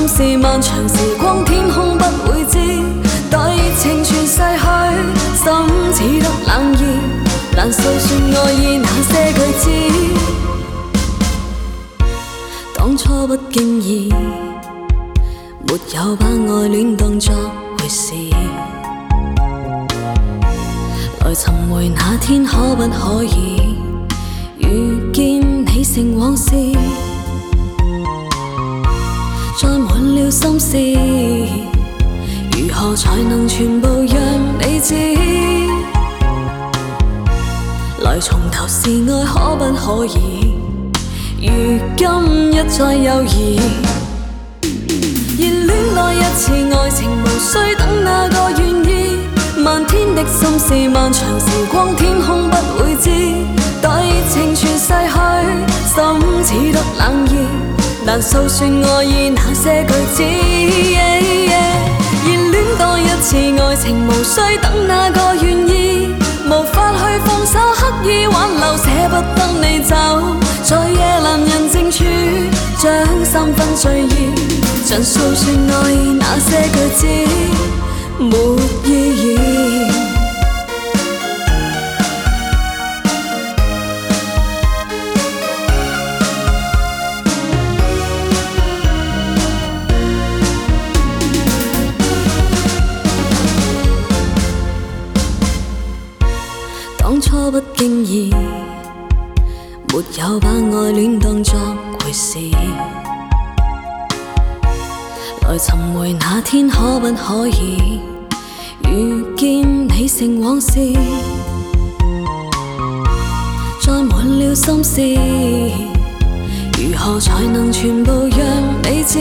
心事，漫長時光，天空不會知。待熱情全逝去，心只得冷意，難訴說愛意那些句子。當初不經意，沒有把愛戀當作回事。來尋回那天，可不可以遇見你成往事？再滿了心事，如何才能全部讓你知？來從頭是愛，可不可以如今一再猶豫？熱戀愛一次，愛情無需等那個願意。漫天的心事，漫長時光，天空不會知。待熱情全逝去，心只得冷意，難訴說愛意那些句子。熱戀多一次，愛情無需等那個願意，無法去放手，刻意挽留，捨不得你走。在夜闌人靜處，將三分醉意，盡訴說愛意那些句子沒意義。當初不經意，沒有把愛戀當作回事。來尋回那天，可不可以遇見你成往事？再滿了心事，如何才能全部讓你知？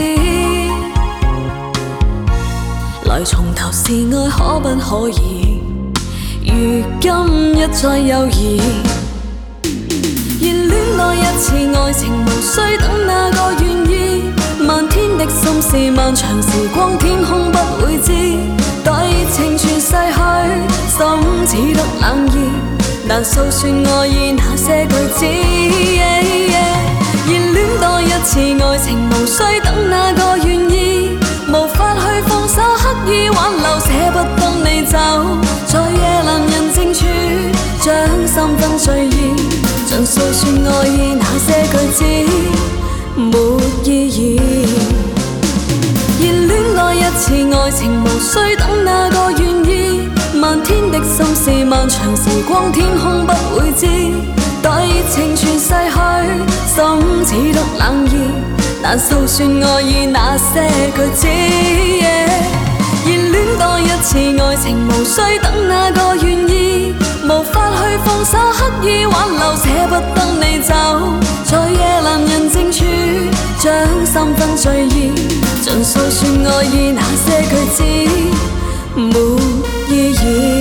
來從頭是愛，可不可以如今一再猶豫？熱戀愛一次，愛情無需等那個願意。漫天的心事，漫長時光，天空不會知。待熱情全逝去，心只得冷意，難訴說愛意那些句子。熱戀多一次，愛情無需等那個願意，無法去放手，刻意挽留，捨不得你走。在夜闌人靜處，將三分醉意，盡訴說愛意那些句子沒意義。熱戀愛一次，愛情無需等那個願意。漫天的心事，漫長時光，天空不會知。待熱情全逝去，心只得冷意，難訴說愛意那些句子。熱戀多一次，愛情無需等那個願意，無法去放手，刻意挽留，捨不得你走。在夜闌人靜處，將三分醉意，盡訴說愛意那些句子沒意義。